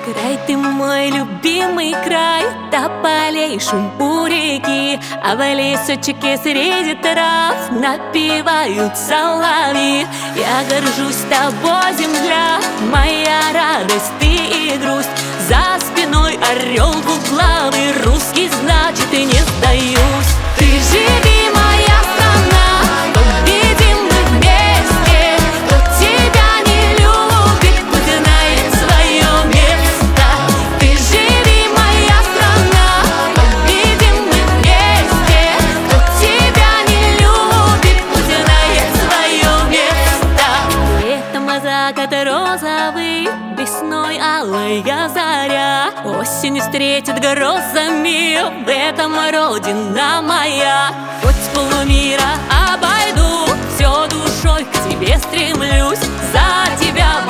Край ты мой любимый край, тополей шум у реки, а в лесочке среди трав напевают соловьи. Я горжусь тобой, земля, моя радость, ты и грусть. За спиной орел двуглавый, русский, значит, и не сдаюсь. Ты живи, моя страна, победим мы вместе. Кто тебя не любит, пусть знает свое место. Ты живи, моя страна, победим мы вместе. Кто тебя не любит, пусть знает свое место. Летом закат розовый, весной алая заря, осень встретит грозами, в этом родина моя. Хоть полмира обойду, все душой к тебе стремлюсь, за тебя